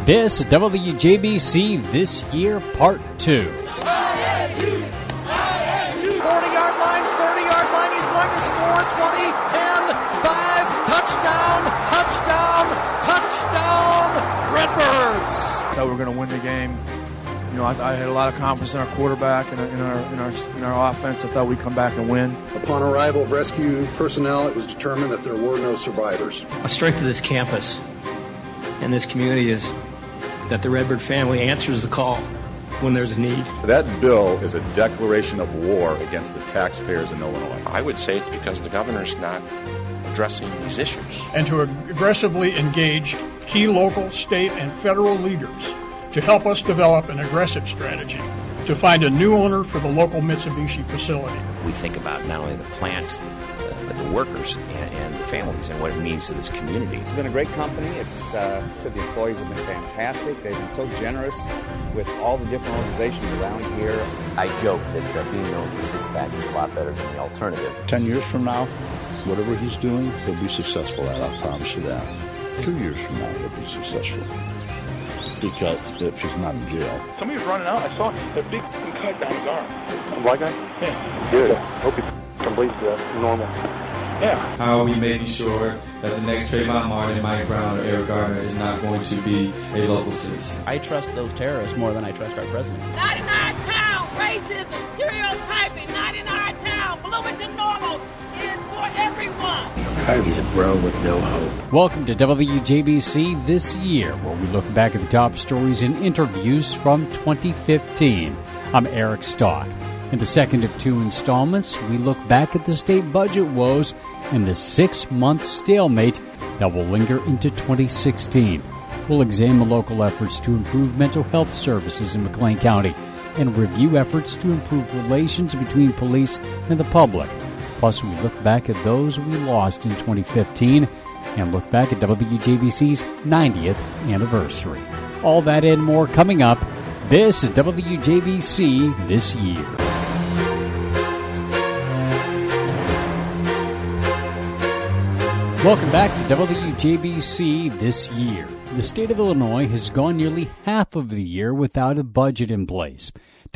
This is WJBC This Year Part 2. 40-yard line, 30-yard line, he's going to score. 20, 10, 5, touchdown, Redbirds. That we're going to win the game. You know, I had a lot of confidence in our quarterback and in our offense. I thought we'd come back and win. Upon arrival of rescue personnel, it was determined that there were no survivors. A strength of this campus and this community is that the Redbird family answers the call when there's a need. That bill is a declaration of war against the taxpayers in Illinois. I would say it's because the governor's not addressing these issues. And to aggressively engage key local, state, and federal leaders to help us develop an aggressive strategy to find a new owner for the local Mitsubishi facility. We think about not only the plant, but the workers and the families and what it means to this community. It's been a great company. The employees have been fantastic. They've been so generous with all the different organizations around here. I joke that being known for six packs is a lot better than the alternative. 10 years from now, whatever he's doing, he'll be successful at. I promise you that. 2 years from now, he'll be successful. Because if he's not in jail. Somebody was running out. I saw a big cut down his arm. A black guy? Yeah. Good. I hope he completes normal. Yeah. How are we making sure that the next Trayvon Martin, Mike Brown, or Eric Gardner is not going to be a local citizen? I trust those terrorists more than I trust our president. Not in our town. Racism, stereotyping. Not in our town. Bloomington Normal is for everyone. He's a grown with no hope. Welcome to WJBC This Year, where we look back at the top stories and interviews from 2015. I'm Eric Stock. In the second of two installments, we look back at the state budget woes and the 6-month stalemate that will linger into 2016. We'll examine local efforts to improve mental health services in McLean County and review efforts to improve relations between police and the public. Plus, we look back at those we lost in 2015 and look back at WJBC's 90th anniversary. All that and more coming up. This is WJBC This Year. Welcome back to WJBC This Year. The state of Illinois has gone nearly half of the year without a budget in place.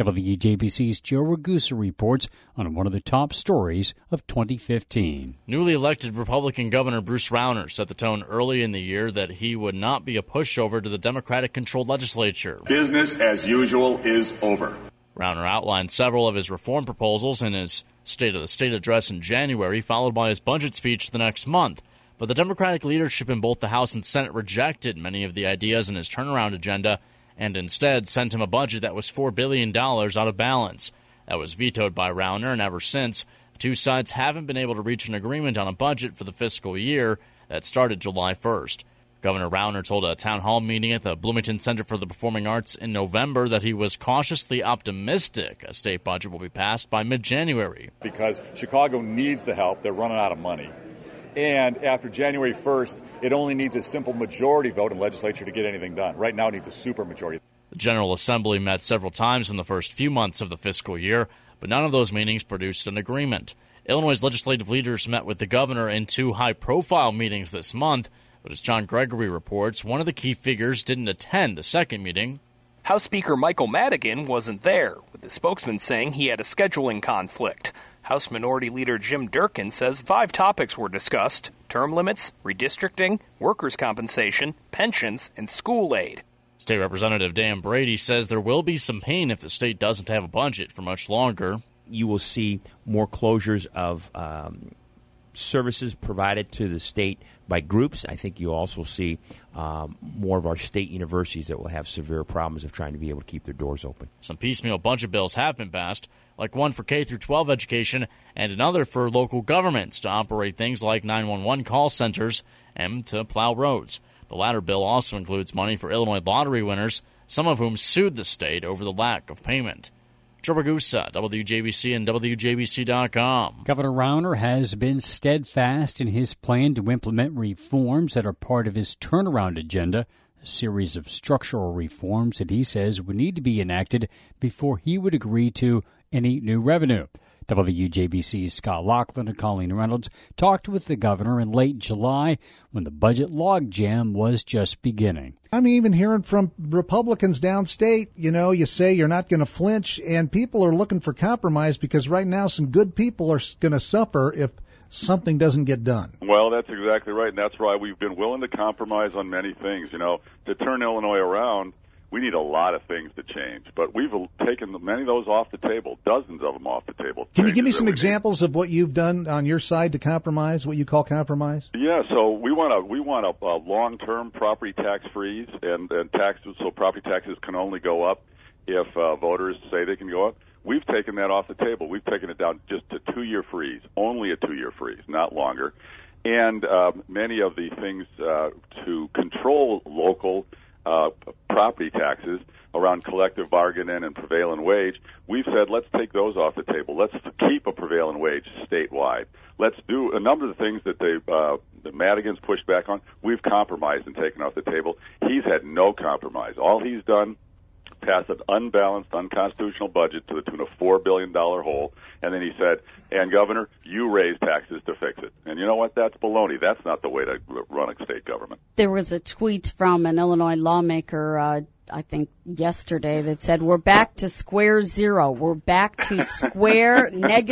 WJBC's Joe Ragusa reports on one of the top stories of 2015. Newly elected Republican Governor Bruce Rauner set the tone early in the year that he would not be a pushover to the Democratic-controlled legislature. Business as usual is over. Rauner outlined several of his reform proposals in his State of the State address in January, followed by his budget speech the next month. But the Democratic leadership in both the House and Senate rejected many of the ideas in his turnaround agenda and instead sent him a budget that was $4 billion out of balance. That was vetoed by Rauner, and ever since, the two sides haven't been able to reach an agreement on a budget for the fiscal year that started July 1st. Governor Rauner told a town hall meeting at the Bloomington Center for the Performing Arts in November that he was cautiously optimistic a state budget will be passed by mid-January. Because Chicago needs the help. They're running out of money. And after January 1st, it only needs a simple majority vote in legislature to get anything done. Right now it needs a supermajority. The General Assembly met several times in the first few months of the fiscal year, but none of those meetings produced an agreement. Illinois' legislative leaders met with the governor in two high-profile meetings this month, but as John Gregory reports, one of the key figures didn't attend the second meeting. House Speaker Michael Madigan wasn't there, with the spokesman saying he had a scheduling conflict. House Minority Leader Jim Durkin says 5 topics were discussed: term limits, redistricting, workers' compensation, pensions, and school aid. State Representative Dan Brady says there will be some pain if the state doesn't have a budget for much longer. You will see more closures of services provided to the state by groups. I think you'll also see more of our state universities that will have severe problems of trying to be able to keep their doors open. Some piecemeal budget bills have been passed, like one for K-12 education and another for local governments to operate things like 911 call centers and to plow roads. The latter bill also includes money for Illinois lottery winners, some of whom sued the state over the lack of payment. Joe Ragusa, WJBC and WJBC.com. Governor Rauner has been steadfast in his plan to implement reforms that are part of his turnaround agenda, a series of structural reforms that he says would need to be enacted before he would agree to any new revenue. WJBC's Scott Laughlin and Colleen Reynolds talked with the governor in late July when the budget logjam was just beginning. I'm even hearing from Republicans downstate, you say you're not going to flinch, and people are looking for compromise because right now some good people are going to suffer if something doesn't get done. Well, that's exactly right, and that's why we've been willing to compromise on many things. To turn Illinois around, we need a lot of things to change, but we've taken many of those off the table, dozens of them off the table. Can you give me some examples of what you've done on your side to compromise, what you call compromise? Yeah, so we want a long-term property tax freeze, and taxes, so property taxes can only go up if voters say they can go up. We've taken that off the table. We've taken it down just to 2-year freeze, only a 2-year freeze, not longer. And many of the things to control local property taxes around collective bargaining and prevailing wage, we've said let's take those off the table. Let's keep a prevailing wage statewide. Let's do a number of the things that the Madigan's pushed back on. We've compromised and taken off the table. He's had no compromise. All he's done, passed an unbalanced, unconstitutional budget to the tune of $4 billion hole, and then he said, and Governor, you raise taxes to fix it. And you know what? That's baloney. That's not the way to run a state government. There was a tweet from an Illinois lawmaker, I think yesterday, that said, we're back to square zero. We're back to square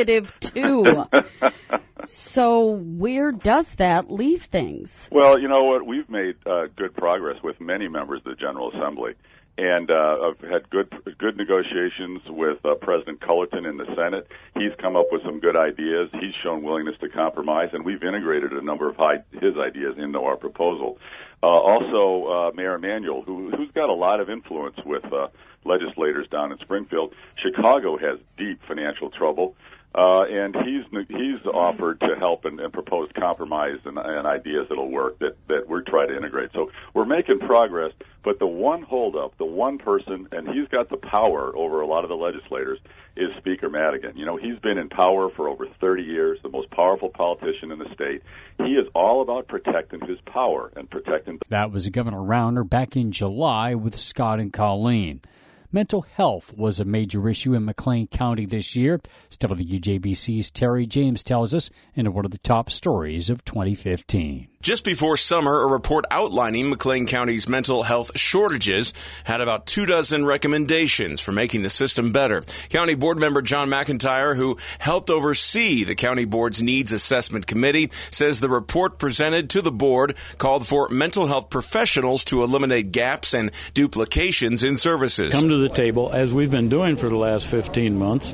-2. So where does that leave things? Well, you know what? We've made good progress with many members of the General Assembly. And I've had good negotiations with President Cullerton in the Senate. He's come up with some good ideas. He's shown willingness to compromise, and we've integrated a number of his ideas into our proposal. Also, Mayor Emanuel, who's got a lot of influence with legislators down in Springfield. Chicago has deep financial trouble. And he's offered to help and propose compromise and ideas that'll work that we're trying to integrate. So we're making progress, but the one holdup, the one person, and he's got the power over a lot of the legislators, is Speaker Madigan. He's been in power for over 30 years, the most powerful politician in the state. He is all about protecting his power and protecting. That was Governor Rauner back in July with Scott and Colleen. Mental health was a major issue in McLean County this year. WJBC's Terry James tells us in one of the top stories of 2015. Just before summer, a report outlining McLean County's mental health shortages had about 24 recommendations for making the system better. County Board member John McIntyre, who helped oversee the County Board's Needs Assessment Committee, says the report presented to the board called for mental health professionals to eliminate gaps and duplications in services. Come to the table, as we've been doing for the last 15 months,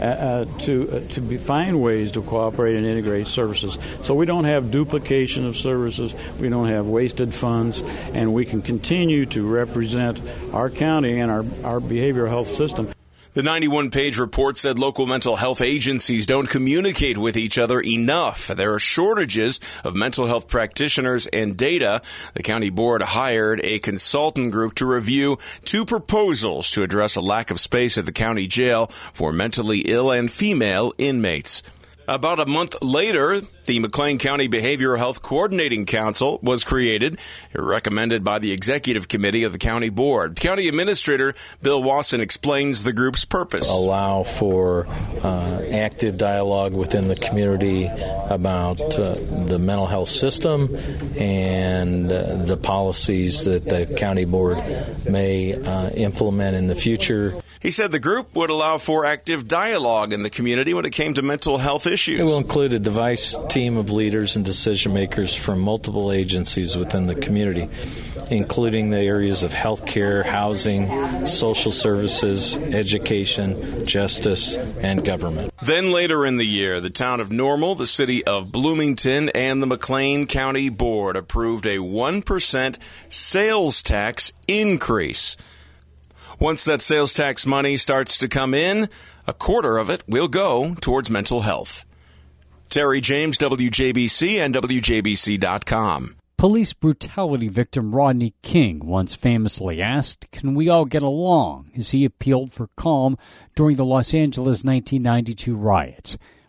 to find ways to cooperate and integrate services so we don't have duplication of services. We don't have wasted funds, and we can continue to represent our county and our behavioral health system. The 91-page report said local mental health agencies don't communicate with each other enough. There are shortages of mental health practitioners and data. The county board hired a consultant group to review 2 proposals to address a lack of space at the county jail for mentally ill and female inmates. About a month later, the McLean County Behavioral Health Coordinating Council was created, recommended by the Executive Committee of the County Board. County Administrator Bill Wasson explains the group's purpose. Allow for active dialogue within the community about the mental health system and the policies that the County Board may implement in the future. He said the group would allow for active dialogue in the community when it came to mental health issues. It will include a device team of leaders and decision makers from multiple agencies within the community, including the areas of healthcare, housing, social services, education, justice, and government. Then later in the year, the town of Normal, the city of Bloomington, and the McLean County Board approved a 1% sales tax increase. Once that sales tax money starts to come in, a quarter of it will go towards mental health. Terry James, WJBC and WJBC.com. Police brutality victim Rodney King once famously asked, "Can we all get along?" as he appealed for calm during the Los Angeles 1992 riots.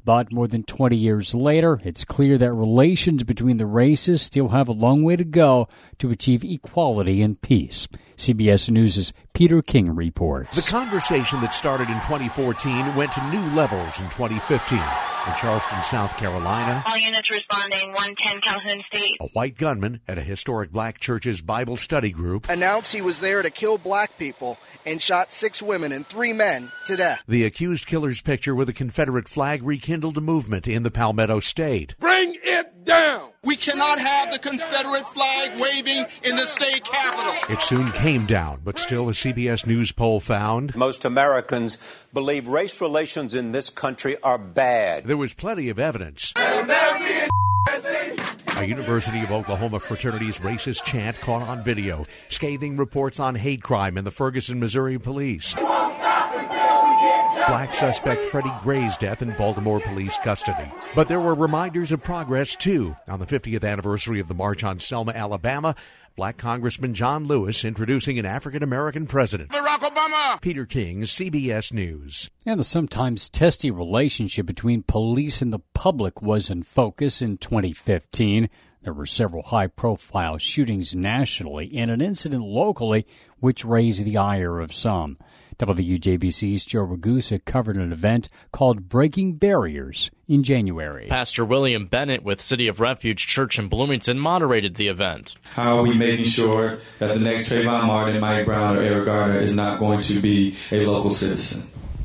But more than 20 years later, it's clear that relations between the races still have a long way to go to achieve equality and peace. CBS News' Peter King reports. The conversation that started in 2014 went to new levels in 2015. In Charleston, South Carolina, all units responding, 110 Calhoun State. A white gunman at a historic black church's Bible study group announced he was there to kill black people and shot 6 women and 3 men to death. The accused killer's picture with a Confederate flag rekindled a movement in the Palmetto State. Bring it down! We cannot have the Confederate flag waving in the state capitol. It soon came down, but still a CBS News poll found most Americans believe race relations in this country are bad. There was plenty of evidence. A University of Oklahoma fraternity's racist chant caught on video, scathing reports on hate crime in the Ferguson, Missouri police. Black suspect Freddie Gray's death in Baltimore police custody. But there were reminders of progress, too. On the 50th anniversary of the March on Selma, Alabama, Black Congressman John Lewis introducing an African-American president. Barack Obama! Peter King, CBS News. And the sometimes testy relationship between police and the public was in focus in 2015. There were several high-profile shootings nationally and an incident locally which raised the ire of some. WJBC's Joe Ragusa covered an event called Breaking Barriers in January. Pastor William Bennett with City of Refuge Church in Bloomington moderated the event. How are we making sure that the next Trayvon Martin, Mike Brown, or Eric Garner is not going to be a local citizen?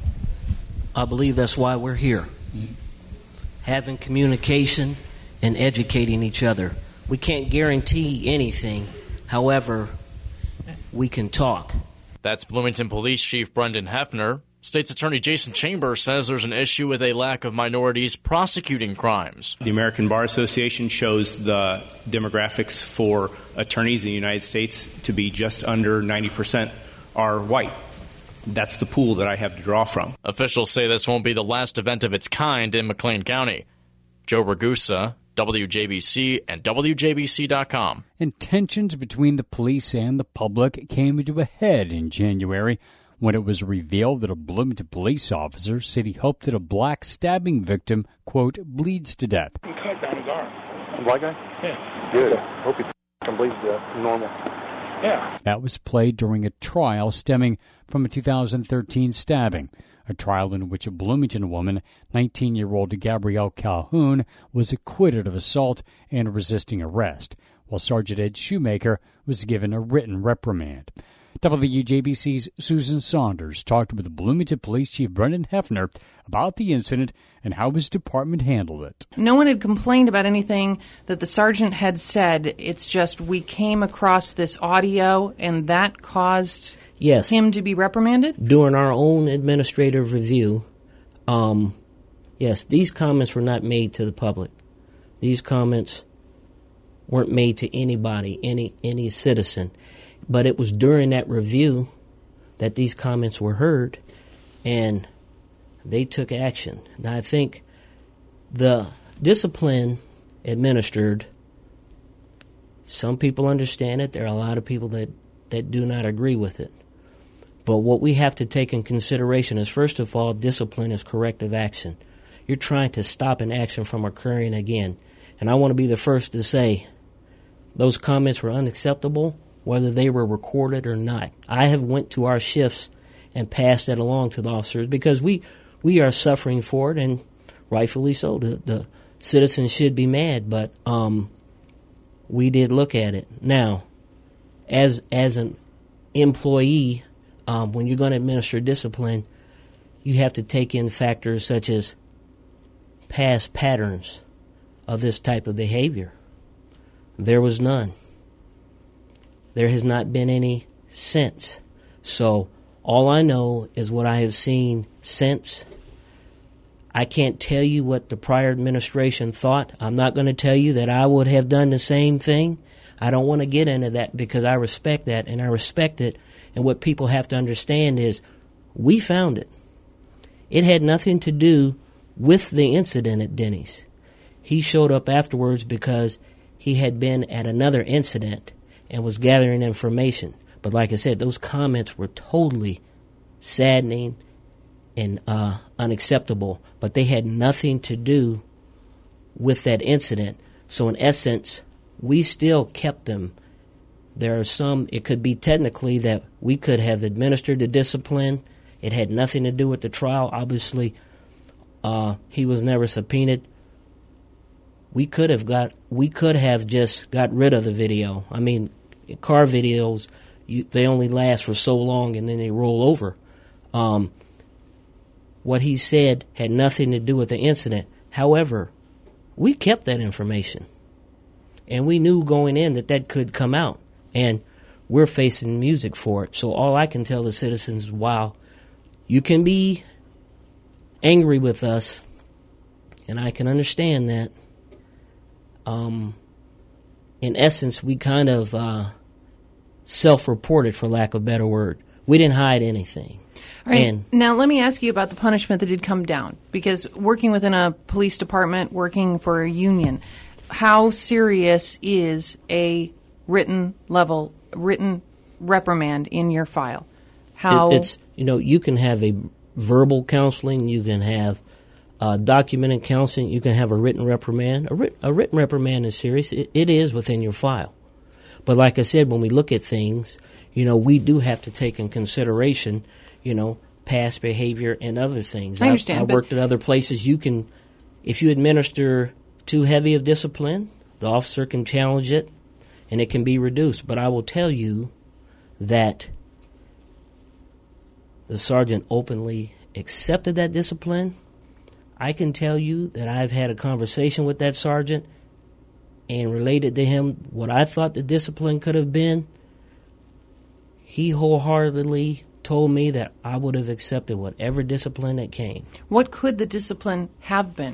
I believe that's why we're here. Having communication and educating each other. We can't guarantee anything. However, we can talk. That's Bloomington Police Chief Brendan Hefner. State's Attorney Jason Chambers says there's an issue with a lack of minorities prosecuting crimes. The American Bar Association shows the demographics for attorneys in the United States to be just under 90% are white. That's the pool that I have to draw from. Officials say this won't be the last event of its kind in McLean County. Joe Ragusa, WJBC, and WJBC.com. And tensions between the police and the public came to a head in January when it was revealed that a Bloomington police officer said he hoped that a black stabbing victim, quote, bleeds to death. He cut down his arm. A black guy? Yeah. Good. Hope he bleeds to death. Normal. Yeah. That was played during a trial stemming from a 2013 stabbing. A trial in which a Bloomington woman, 19-year-old Gabrielle Calhoun, was acquitted of assault and resisting arrest, while Sergeant Ed Shoemaker was given a written reprimand. WJBC's Susan Saunders talked with the Bloomington Police Chief Brendan Hefner about the incident and how his department handled it. No one had complained about anything that the sergeant had said. It's just we came across this audio and that caused him to be reprimanded? During our own administrative review, yes, these comments were not made to the public. These comments weren't made to anybody, any citizen. But it was during that review that these comments were heard, and they took action. Now, I think the discipline administered, some people understand it. There are a lot of people that do not agree with it. But what we have to take in consideration is, first of all, discipline is corrective action. You're trying to stop an action from occurring again. And I want to be the first to say those comments were unacceptable, whether they were recorded or not. I have went to our shifts and passed that along to the officers because we are suffering for it, and rightfully so. The citizens should be mad, but we did look at it. Now, as an employee, when you're going to administer discipline, you have to take in factors such as past patterns of this type of behavior. There was none. There has not been any since. So all I know is what I have seen since. I can't tell you what the prior administration thought. I'm not going to tell you that I would have done the same thing. I don't want to get into that because I respect that, and I respect it. And what people have to understand is we found it. It had nothing to do with the incident at Denny's. He showed up afterwards because he had been at another incident and was gathering information. But like I said, those comments were totally saddening and unacceptable, but they had nothing to do with that incident. So in essence, we still kept them. There are some, it could be technically that we could have administered the discipline. It had nothing to do with the trial. Obviously, he was never subpoenaed. We could have just got rid of the video. I mean, car videos, they only last for so long and then they roll over. What he said had nothing to do with the incident. However, we kept that information. And we knew going in that could come out. And we're facing music for it. So all I can tell the citizens is, wow, you can be angry with us, and I can understand that. In essence, we kind of self-reported, for lack of a better word. We didn't hide anything. All right. Now, let me ask you about the punishment that did come down. Because working within a police department, working for a union, how serious is a written reprimand in your file? It's you can have a verbal counseling, you can have documented counseling, you can have a written reprimand. A written reprimand is serious. It is within your file. But like I said, when we look at things, we do have to take in consideration, past behavior and other things. I understand. I worked at other places. If you administer too heavy of discipline, the officer can challenge it, and it can be reduced. But I will tell you that the sergeant openly accepted that discipline. I can tell you that I've had a conversation with that sergeant and related to him what I thought the discipline could have been. He wholeheartedly told me that I would have accepted whatever discipline that came. What could the discipline have been?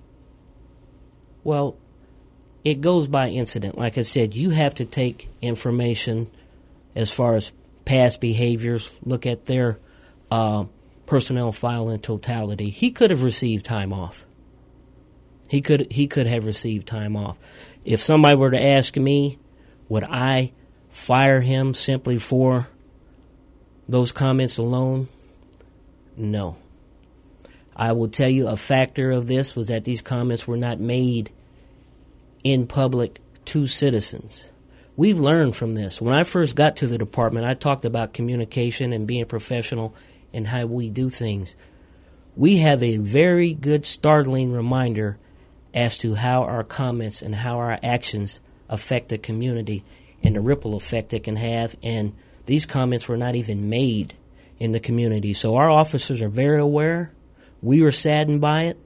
Well, it goes by incident. Like I said, you have to take information as far as past behaviors, look at their personnel file in totality. He could have received time off. He could have received time off. If somebody were to ask me, would I fire him simply for those comments alone? No. I will tell you a factor of this was that these comments were not made in public to citizens. We've learned from this. When I first got to the department, I talked about communication and being professional and how we do things. We have a very good startling reminder as to how our comments and how our actions affect the community and the ripple effect it can have. And these comments were not even made in the community. So our officers are very aware. We were saddened by it,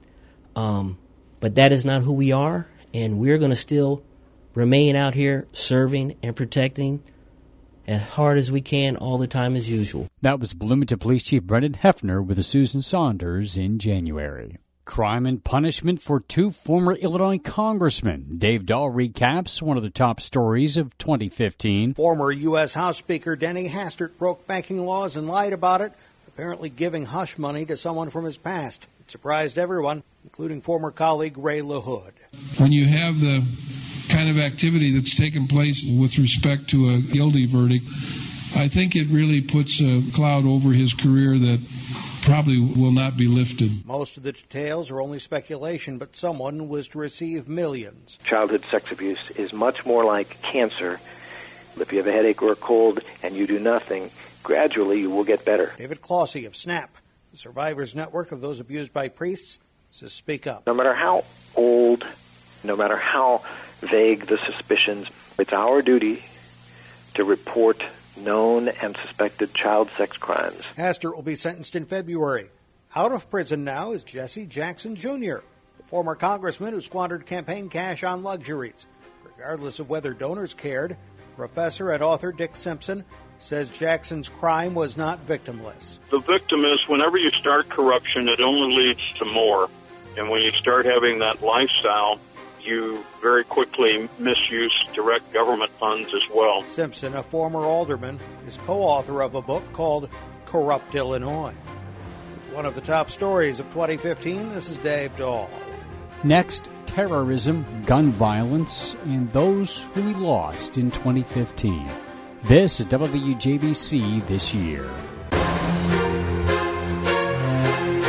but that is not who we are. And we're going to still remain out here serving and protecting as hard as we can all the time as usual. That was Bloomington Police Chief Brendan Hefner with the Susan Saunders in January. Crime and punishment for two former Illinois congressmen. Dave Dahl recaps one of the top stories of 2015. Former U.S. House Speaker Denny Hastert broke banking laws and lied about it, apparently giving hush money to someone from his past. It surprised everyone, including former colleague Ray LaHood. When you have the kind of activity that's taken place with respect to a guilty verdict, I think it really puts a cloud over his career that probably will not be lifted. Most of the details are only speculation, but someone was to receive millions. Childhood sex abuse is much more like cancer. If you have a headache or a cold and you do nothing, gradually you will get better. David Clossie of SNAP, the Survivors Network of those abused by priests, says speak up. No matter how old, no matter how vague the suspicions, it's our duty to report known and suspected child sex crimes. Hastert will be sentenced in February. Out of prison now is Jesse Jackson Jr., the former congressman who squandered campaign cash on luxuries. Regardless of whether donors cared, professor and author Dick Simpson says Jackson's crime was not victimless. The victim is whenever you start corruption, it only leads to more. And when you start having that lifestyle, you very quickly misuse direct government funds as well. Simpson, a former alderman, is co-author of a book called Corrupt Illinois. One of the top stories of 2015, this is Dave Dahl. Next, terrorism, gun violence, and those who we lost in 2015. This is WJBC This Year.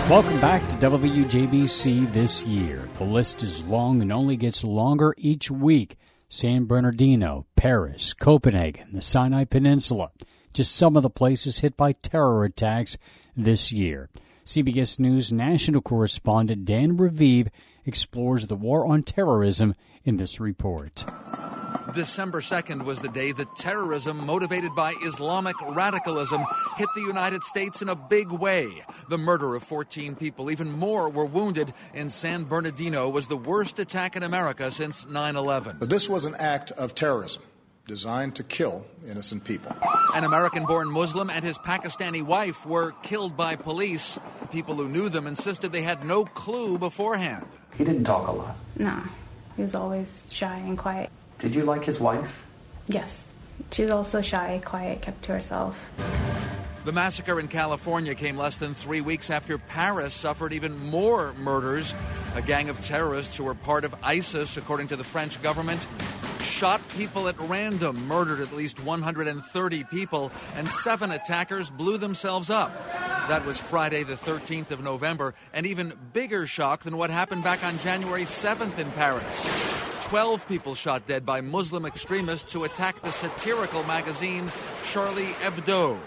Welcome back to WJBC This Year. The list is long and only gets longer each week. San Bernardino, Paris, Copenhagen, the Sinai Peninsula, just some of the places hit by terror attacks this year. CBS News national correspondent Dan Raviv explores the war on terrorism in this report. December 2nd was the day that terrorism motivated by Islamic radicalism hit the United States in a big way. The murder of 14 people, even more were wounded in San Bernardino, was the worst attack in America since 9/11. But this was an act of terrorism designed to kill innocent people. An American-born Muslim and his Pakistani wife were killed by police. People who knew them insisted they had no clue beforehand. He didn't talk a lot. No, he was always shy and quiet. Did you like his wife? Yes. She was also shy, quiet, kept to herself. The massacre in California came less than 3 weeks after Paris suffered even more murders. A gang of terrorists who were part of ISIS, according to the French government, shot people at random, murdered at least 130 people, and 7 attackers blew themselves up. That was Friday the 13th of November, an even bigger shock than what happened back on January 7th in Paris. 12 people shot dead by Muslim extremists who attacked the satirical magazine Charlie Hebdo.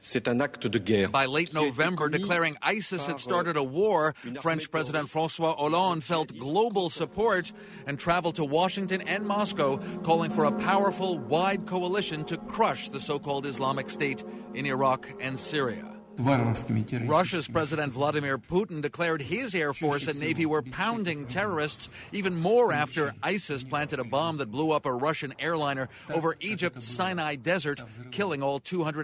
By late November, declaring ISIS had started a war, French President François Hollande felt global support and traveled to Washington and Moscow, calling for a powerful, wide coalition to crush the so-called Islamic State in Iraq and Syria. Russia's President Vladimir Putin declared his Air Force and Navy were pounding terrorists even more after ISIS planted a bomb that blew up a Russian airliner over Egypt's Sinai Desert, killing all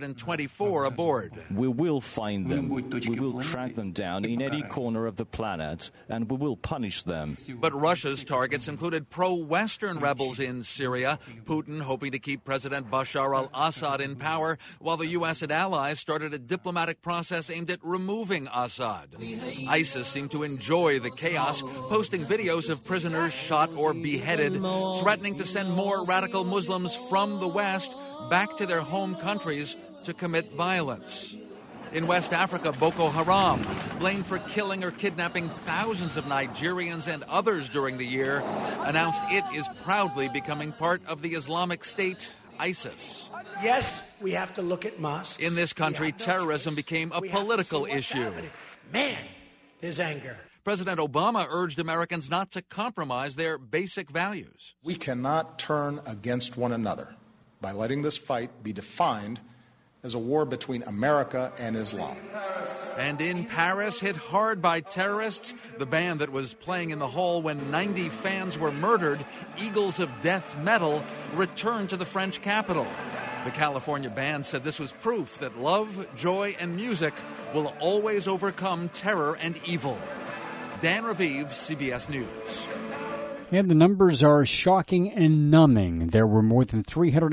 224 aboard. We will find them. We will track them down in any corner of the planet, and we will punish them. But Russia's targets included pro-Western rebels in Syria, Putin hoping to keep President Bashar al-Assad in power, while the U.S. and allies started a diplomatic process aimed at removing Assad. ISIS seemed to enjoy the chaos, posting videos of prisoners shot or beheaded, threatening to send more radical Muslims from the West back to their home countries to commit violence. In West Africa, Boko Haram, blamed for killing or kidnapping thousands of Nigerians and others during the year, announced it is proudly becoming part of the Islamic State, ISIS. Yes, we have to look at mosques. In this country, terrorism became a political issue. Man, there's anger. President Obama urged Americans not to compromise their basic values. We cannot turn against one another by letting this fight be defined as a war between America and Islam. And in Paris, hit hard by terrorists, the band that was playing in the hall when 90 fans were murdered, Eagles of Death Metal, returned to the French capital. The California band said this was proof that love, joy, and music will always overcome terror and evil. Dan Raviv, CBS News. And the numbers are shocking and numbing. There were more than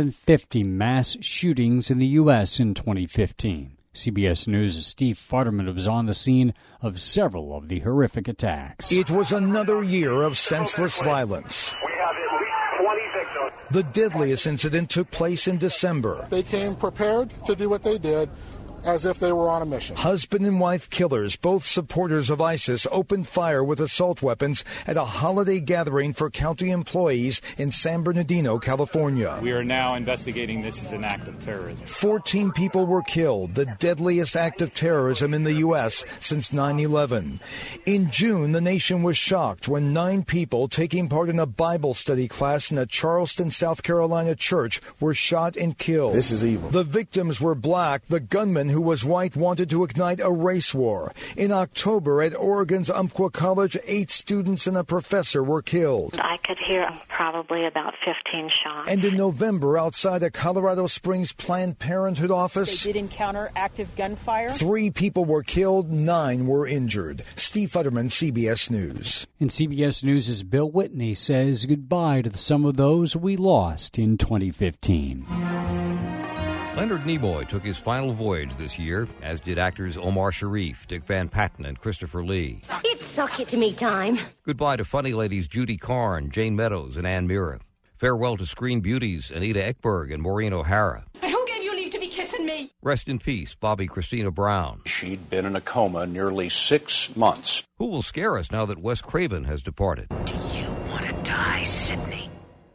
350 mass shootings in the U.S. in 2015. CBS News' Steve Futterman was on the scene of several of the horrific attacks. It was another year of senseless violence. We have at least 20 victims. The deadliest incident took place in December. They came prepared to do what they did, as if they were on a mission. Husband and wife killers, both supporters of ISIS, opened fire with assault weapons at a holiday gathering for county employees in San Bernardino, California. We are now investigating this as an act of terrorism. 14 people were killed, the deadliest act of terrorism in the U.S. since 9/11. In June, the nation was shocked when 9 people taking part in a Bible study class in a Charleston, South Carolina church were shot and killed. This is evil. The victims were black. The gunman, who was white, wanted to ignite a race war. In October, at Oregon's Umpqua College, 8 students and a professor were killed. I could hear probably about 15 shots. And in November, outside a Colorado Springs Planned Parenthood office, they did encounter active gunfire. 3 people were killed, 9 were injured. Steve Futterman, CBS News. And CBS News' Bill Whitney says goodbye to some of those we lost in 2015. Leonard Nimoy took his final voyage this year, as did actors Omar Sharif, Dick Van Patten, and Christopher Lee. It's suck-it-to-me time. Goodbye to funny ladies Judy Carn, Jane Meadows, and Ann Mira. Farewell to screen beauties Anita Ekberg and Maureen O'Hara. Who gave you leave to be kissing me? Rest in peace, Bobby Christina Brown. She'd been in a coma nearly 6 months. Who will scare us now that Wes Craven has departed? Do you want to die, Sidney?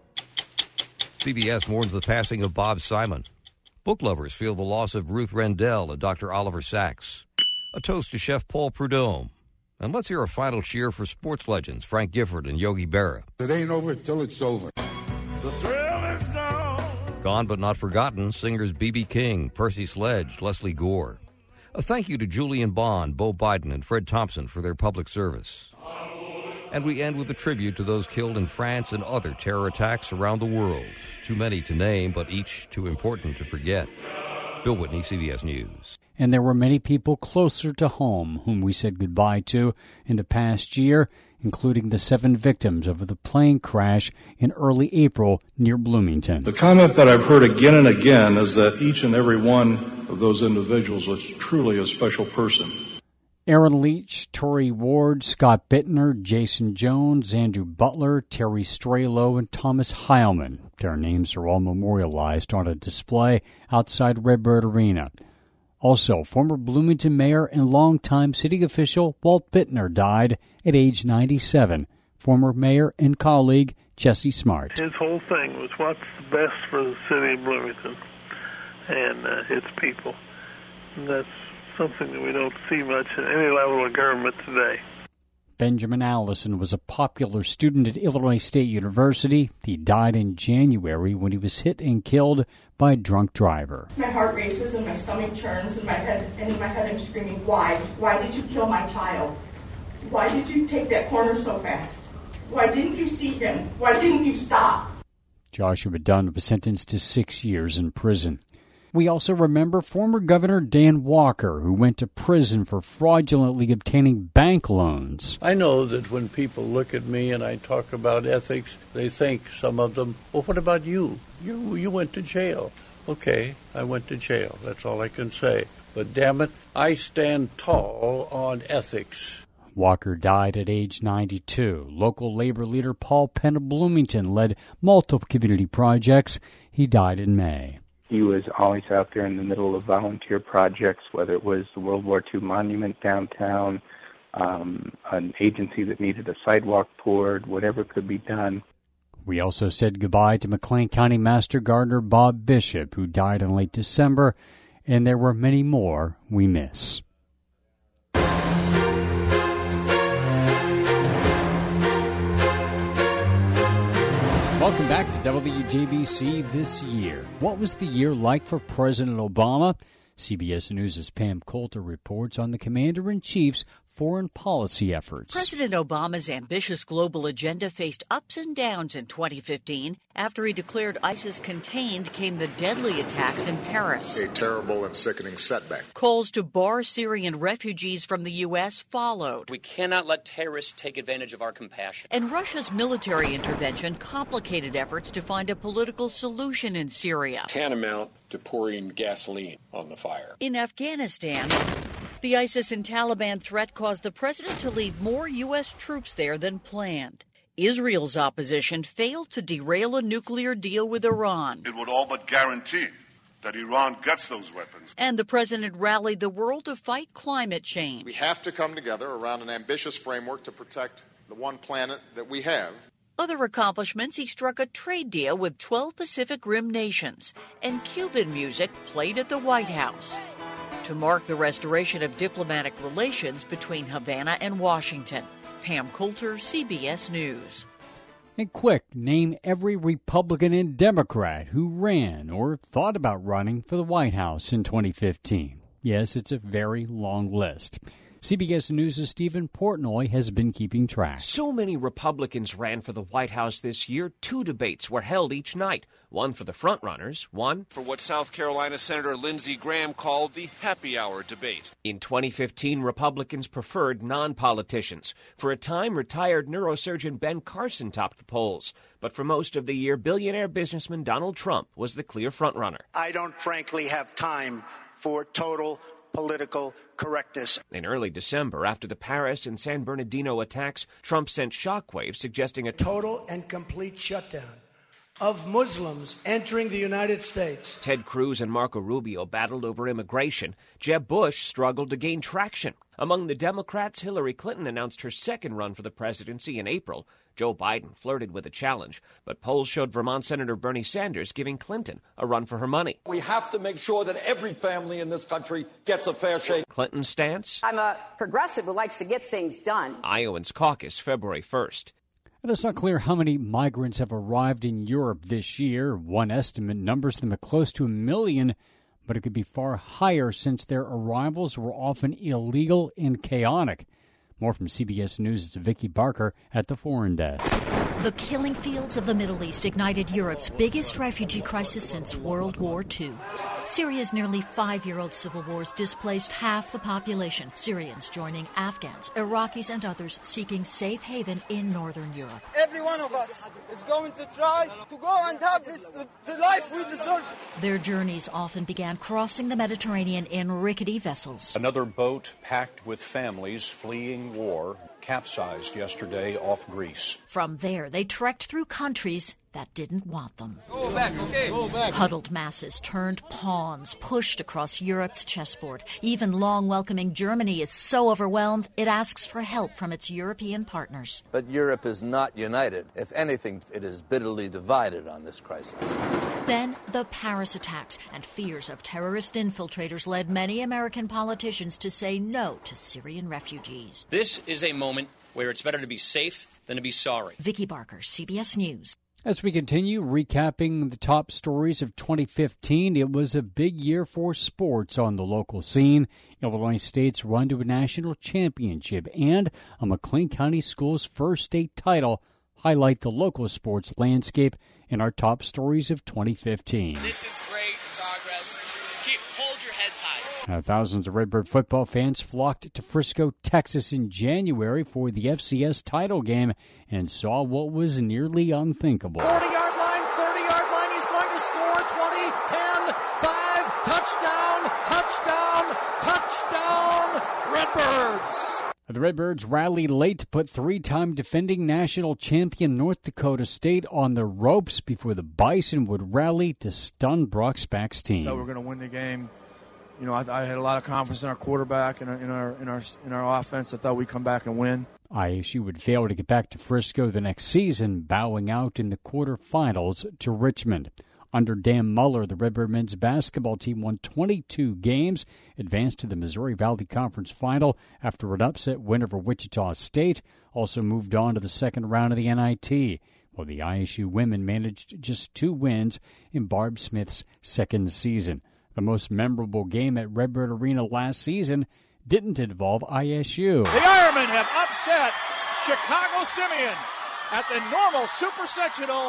CBS mourns the passing of Bob Simon. Book lovers feel the loss of Ruth Rendell and Dr. Oliver Sacks. A toast to Chef Paul Prudhomme. And let's hear a final cheer for sports legends Frank Gifford and Yogi Berra. It ain't over till it's over. The thrill is gone. Gone but not forgotten, singers B.B. King, Percy Sledge, Leslie Gore. A thank you to Julian Bond, Bo Biden, and Fred Thompson for their public service. And we end with a tribute to those killed in France and other terror attacks around the world. Too many to name, but each too important to forget. Bill Whitney, CBS News. And there were many people closer to home whom we said goodbye to in the past year, including the 7 victims of the plane crash in early April near Bloomington. The comment that I've heard again and again is that each and every one of those individuals was truly a special person. Aaron Leach, Tori Ward, Scott Bittner, Jason Jones, Andrew Butler, Terry Strelo, and Thomas Heilman. Their names are all memorialized on a display outside Redbird Arena. Also, former Bloomington mayor and longtime city official Walt Bittner died at age 97. Former mayor and colleague Jesse Smart. His whole thing was what's the best for the city of Bloomington and its people. And that's something that we don't see much at any level of government today. Benjamin Allison was a popular student at Illinois State University. He died in January when he was hit and killed by a drunk driver. My heart races and my stomach churns and in my head I'm screaming, why? Why did you kill my child? Why did you take that corner so fast? Why didn't you see him? Why didn't you stop? Joshua Dunn was sentenced to 6 years in prison. We also remember former Governor Dan Walker, who went to prison for fraudulently obtaining bank loans. I know that when people look at me and I talk about ethics, they think, some of them, well, what about you? You went to jail. Okay, I went to jail. That's all I can say. But damn it, I stand tall on ethics. Walker died at age 92. Local labor leader Paul Penn of Bloomington led multiple community projects. He died in May. He was always out there in the middle of volunteer projects, whether it was the World War II monument downtown, an agency that needed a sidewalk poured, whatever could be done. We also said goodbye to McLean County Master Gardener Bob Bishop, who died in late December, and there were many more we miss. Welcome back to WJBC This Year. What was the year like for President Obama? CBS News' Pam Coulter reports on the Commander-in-Chief's foreign policy efforts. President Obama's ambitious global agenda faced ups and downs in 2015. After he declared ISIS contained came the deadly attacks in Paris. A terrible and sickening setback. Calls to bar Syrian refugees from the U.S. followed. We cannot let terrorists take advantage of our compassion. And Russia's military intervention complicated efforts to find a political solution in Syria. Tantamount to pouring gasoline on the fire. In Afghanistan, the ISIS and Taliban threat caused the president to lead more U.S. troops there than planned. Israel's opposition failed to derail a nuclear deal with Iran. It would all but guarantee that Iran gets those weapons. And the president rallied the world to fight climate change. We have to come together around an ambitious framework to protect the one planet that we have. Other accomplishments, he struck a trade deal with 12 Pacific Rim nations, and Cuban music played at the White House to mark the restoration of diplomatic relations between Havana and Washington. Pam Coulter, CBS News. And quick, name every Republican and Democrat who ran or thought about running for the White House in 2015. Yes, it's a very long list. CBS News' Stephen Portnoy has been keeping track. So many Republicans ran for the White House this year. 2 debates were held each night. One for the frontrunners, one for what South Carolina Senator Lindsey Graham called the happy hour debate. In 2015, Republicans preferred non-politicians. For a time, retired neurosurgeon Ben Carson topped the polls. But for most of the year, billionaire businessman Donald Trump was the clear frontrunner. I don't frankly have time for total political correctness. In early December, after the Paris and San Bernardino attacks, Trump sent shockwaves suggesting a total and complete shutdown of Muslims entering the United States. Ted Cruz and Marco Rubio battled over immigration. Jeb Bush struggled to gain traction. Among the Democrats, Hillary Clinton announced her second run for the presidency in April. Joe Biden flirted with a challenge, but polls showed Vermont Senator Bernie Sanders giving Clinton a run for her money. We have to make sure that every family in this country gets a fair shake. Clinton's stance? I'm a progressive who likes to get things done. Iowans caucus February 1st. And it's not clear how many migrants have arrived in Europe this year. One estimate numbers them at close to 1 million, but it could be far higher since their arrivals were often illegal and chaotic. More from CBS News' Vicki Barker at the Foreign Desk. The killing fields of the Middle East ignited Europe's biggest refugee crisis since World War II. Syria's nearly 5-year-old civil wars displaced half the population, Syrians joining Afghans, Iraqis, and others seeking safe haven in northern Europe. Every one of us is going to try to go and have the life we deserve. Their journeys often began crossing the Mediterranean in rickety vessels. Another boat packed with families fleeing war capsized yesterday off Greece. From there, they trekked through countries that didn't want them. Go back, okay. Go back. Huddled masses turned pawns, pushed across Europe's chessboard. Even long welcoming Germany is so overwhelmed, it asks for help from its European partners. But Europe is not united. If anything, it is bitterly divided on this crisis. Then the Paris attacks and fears of terrorist infiltrators led many American politicians to say no to Syrian refugees. This is a moment where it's better to be safe than to be sorry. Vicki Barker, CBS News. As we continue recapping the top stories of 2015, it was a big year for sports on the local scene. Illinois State's run to a national championship and a McLean County School's first state title highlight the local sports landscape in our top stories of 2015. This is great progress. Hold your heads high. Thousands of Redbird football fans flocked to Frisco, Texas in January for the FCS title game and saw what was nearly unthinkable. 40-yard line, 30-yard line, he's going to score. 20, 10, 5, touchdown, Redbirds! The Redbirds rallied late to put 3-time defending national champion North Dakota State on the ropes before the Bison would rally to stun Brock Spack's team. I thought we were going to win the game. You know, I had a lot of confidence in our quarterback and in our offense. I thought we'd come back and win. ISU would fail to get back to Frisco the next season, bowing out in the quarterfinals to Richmond. Under Dan Muller, the Redbird men's basketball team won 22 games, advanced to the Missouri Valley Conference Final after an upset win over Wichita State, also moved on to the second round of the NIT, while the ISU women managed just 2 wins in Barb Smith's second season. The most memorable game at Redbird Arena last season didn't involve ISU. The Ironmen have upset Chicago Simeon at the normal Super Sectional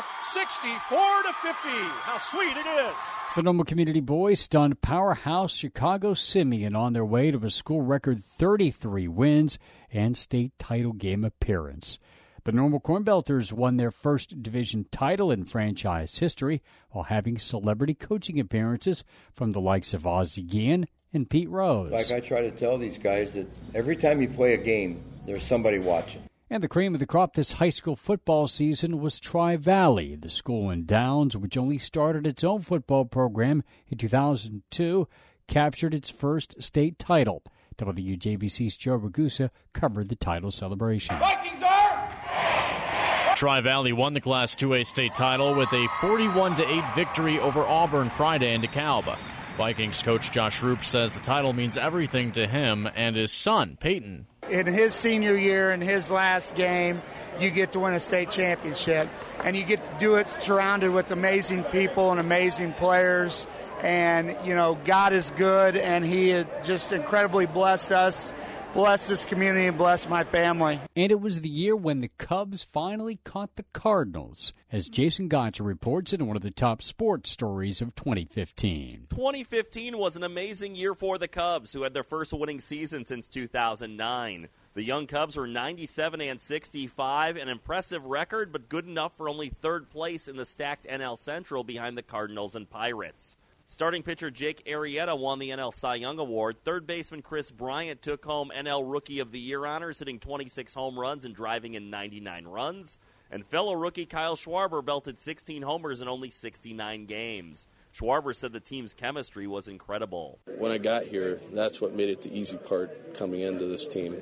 64-50. How sweet it is. The Normal Community Boys stunned powerhouse Chicago Simeon on their way to a school record 33 wins and state title game appearance. The Normal Corn Belters won their first division title in franchise history while having celebrity coaching appearances from the likes of Ozzie Guillen and Pete Rose. Like I try to tell these guys that every time you play a game, there's somebody watching. And the cream of the crop this high school football season was Tri-Valley. The school in Downs, which only started its own football program in 2002, captured its first state title. WJBC's Joe Ragusa covered the title celebration. Vikings are! Tri-Valley won the Class 2A state title with a 41-8 victory over Auburn Friday in DeKalb. Vikings coach Josh Roop says the title means everything to him and his son, Peyton. In his senior year, in his last game, you get to win a state championship. And you get to do it surrounded with amazing people and amazing players. And, you know, God is good, and he has just incredibly blessed us, blessed this community, and blessed my family. And it was the year when the Cubs finally caught the Cardinals, as Jason Gotcha reports in one of the top sports stories of 2015. 2015 was an amazing year for the Cubs, who had their first winning season since 2009. The young Cubs were 97-65, an impressive record, but good enough for only third place in the stacked NL Central behind the Cardinals and Pirates. Starting pitcher Jake Arrieta won the NL Cy Young Award. Third baseman Chris Bryant took home NL Rookie of the Year honors, hitting 26 home runs and driving in 99 runs. And fellow rookie Kyle Schwarber belted 16 homers in only 69 games. Schwarber said the team's chemistry was incredible. When I got here, that's what made it the easy part coming into this team.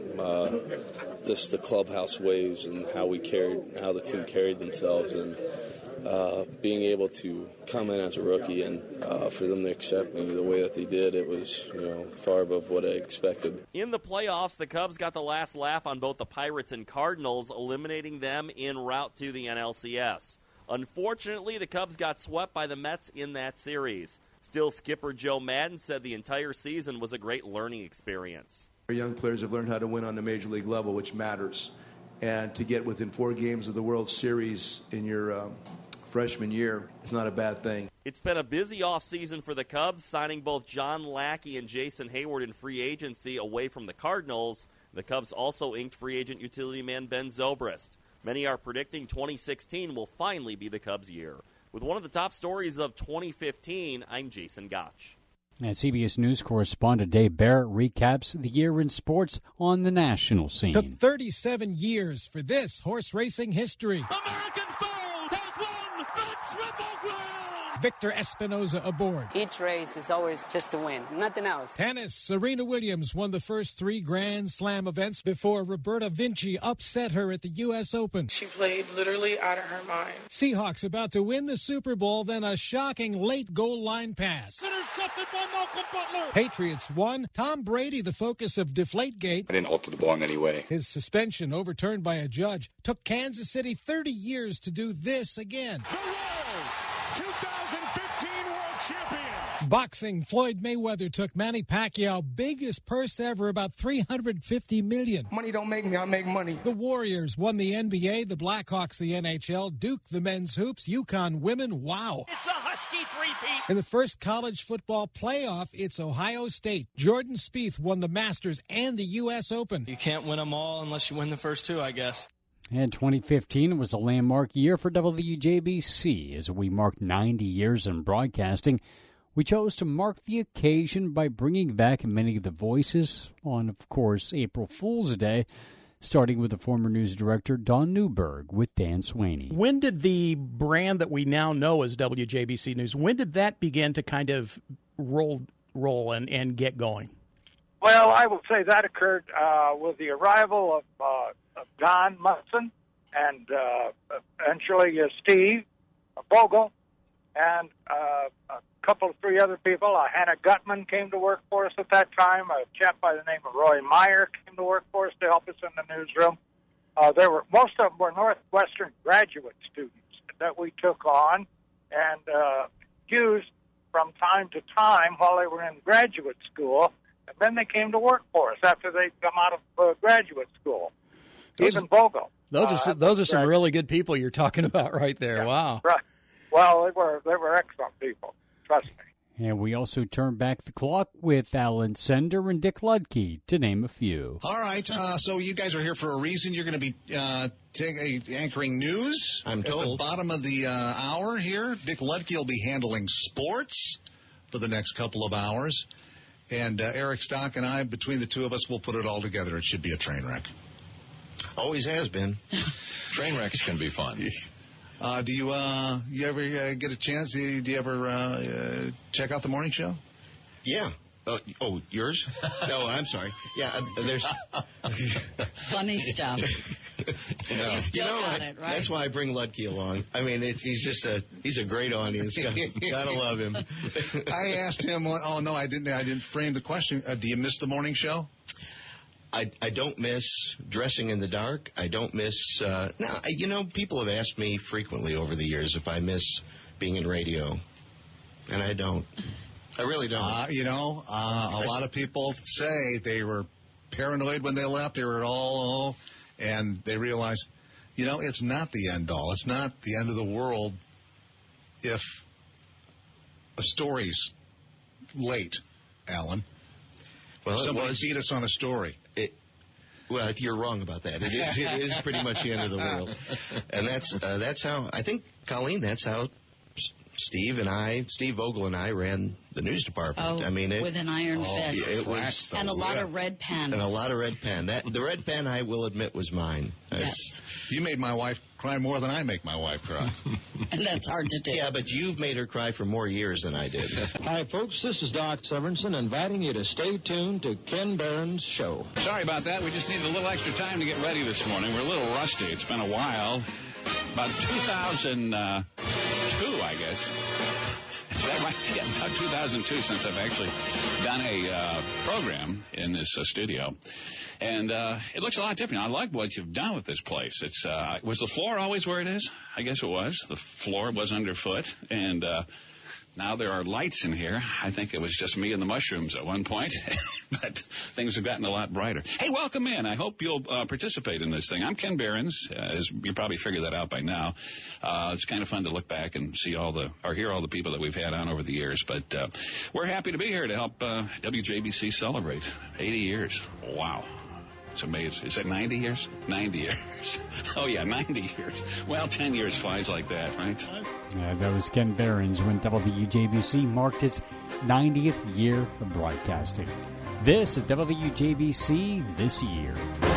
Just the clubhouse waves and how the team carried themselves, and being able to come in as a rookie and for them to accept me the way that they did, it was far above what I expected. In the playoffs, the Cubs got the last laugh on both the Pirates and Cardinals, eliminating them en route to the NLCS. Unfortunately, the Cubs got swept by the Mets in that series. Still, skipper Joe Maddon said the entire season was a great learning experience. Our young players have learned how to win on the major league level, which matters. And to get within 4 games of the World Series in your freshman year is not a bad thing. It's been a busy offseason for the Cubs, signing both John Lackey and Jason Hayward in free agency away from the Cardinals. The Cubs also inked free agent utility man Ben Zobrist. Many are predicting 2016 will finally be the Cubs' year. With one of the top stories of 2015, I'm Jason Gotch. And CBS News correspondent Dave Barrett recaps the year in sports on the national scene. Took 37 years for this horse racing history. American Foal has won the Triple Crown! Victor Espinoza aboard. Each race is always just a win, nothing else. Tennis, Serena Williams won the first 3 Grand Slam events before Roberta Vinci upset her at the U.S. Open. She played literally out of her mind. Seahawks about to win the Super Bowl, then a shocking late goal line pass. Intercepted by Malcolm Butler. Patriots won. Tom Brady, the focus of Deflategate. I didn't alter the ball in any way. His suspension overturned by a judge. Took Kansas City 30 years to do this again. The Royals, 2015 World Champions. Boxing, Floyd Mayweather took Manny Pacquiao, biggest purse ever, about $350 million. Money don't make me, I make money. The Warriors won the NBA, the Blackhawks the NHL, Duke the men's hoops, UConn women, wow. It's a Husky three-peat. In the first college football playoff, it's Ohio State. Jordan Spieth won the Masters and the U.S. Open. You can't win them all unless you win the first 2, I guess. And 2015 was a landmark year for WJBC as we marked 90 years in broadcasting. We chose to mark the occasion by bringing back many of the voices on, of course, April Fool's Day, starting with the former news director Don Newberg with Dan Sweeney. When did the brand that we now know as WJBC News, when did that begin to kind of roll and get going? Well, I would say that occurred with the arrival of Don Munson and eventually Steve Bogle and a couple of 3 other people. Hannah Gutman came to work for us at that time. A chap by the name of Roy Meyer came to work for us to help us in the newsroom. Most of them were Northwestern graduate students that we took on and used from time to time while they were in graduate school. And then they came to work for us after they'd come out of graduate school. Even Bogle. Those are some really good people you're talking about right there. Yeah, wow. Right. Well, they were excellent people. Trust me. And we also turn back the clock with Alan Sender and Dick Ludke, to name a few. All right, so you guys are here for a reason. You're going to be anchoring news. I'm told. At the bottom of the hour here, Dick Ludke will be handling sports for the next couple of hours. And Eric Stock and I, between the two of us, will put it all together. It should be a train wreck. Always has been. Train wrecks can be fun. Do you ever get a chance? Do you ever check out the morning show? Yeah. Yours? No, I'm sorry. Yeah, there's funny stuff. Right? That's why I bring Ludke along. I mean, he's a great audience. Gotta love him. I asked him. Oh no, I didn't frame the question. Do you miss the morning show? I don't miss dressing in the dark. I don't miss. People have asked me frequently over the years if I miss being in radio, and I don't. I really don't. A lot of people say they were paranoid when they left. They were all, and they realized, it's not the end all. It's not the end of the world if a story's late, Alan. Well, somebody beat us on a story. Well, you're wrong about that. It is pretty much the end of the world, and that's how I think, Colleen. That's how Steve Vogel and I ran the news department. Oh, I mean, with an iron fist. It was and a lot of red pen. And a lot of red pen. The red pen, I will admit, was mine. Yes. You made my wife cry more than I make my wife cry. And that's hard to do. Yeah, but you've made her cry for more years than I did. Hi, folks. This is Doc Severinsen inviting you to stay tuned to Ken Barron's show. Sorry about that. We just needed a little extra time to get ready this morning. We're a little rusty. It's been a while. About 2002, I guess. Is that right? Yeah, about 2002 since I've actually done a program in this studio. And it looks a lot different. I like what you've done with this place. It's was the floor always where it is? I guess it was. The floor was underfoot. And now there are lights in here. I think it was just me and the mushrooms at one point. But things have gotten a lot brighter. Hey, welcome in. I hope you'll participate in this thing. I'm Ken Behrens. As you probably figured that out by now. It's kind of fun to look back and see hear all the people that we've had on over the years. But we're happy to be here to help WJBC celebrate 80 years. Wow. It's amazing. Is it 90 years? 90 years. Oh, yeah, 90 years. Well, 10 years flies like that, right? Yeah, that was Ken Behrens when WJBC marked its 90th year of broadcasting. This is WJBC This Year.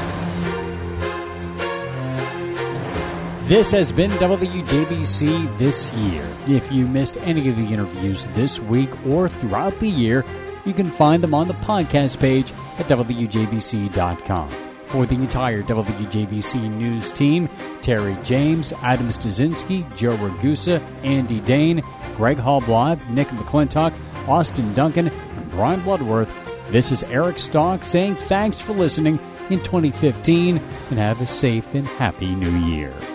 This has been WJBC This Year. If you missed any of the interviews this week or throughout the year, you can find them on the podcast page at WJBC.com. For the entire WJBC News team, Terry James, Adam Stasinski, Joe Ragusa, Andy Dane, Greg Hallblad, Nick McClintock, Austin Duncan, and Brian Bloodworth, this is Eric Stock saying thanks for listening in 2015 and have a safe and happy new year.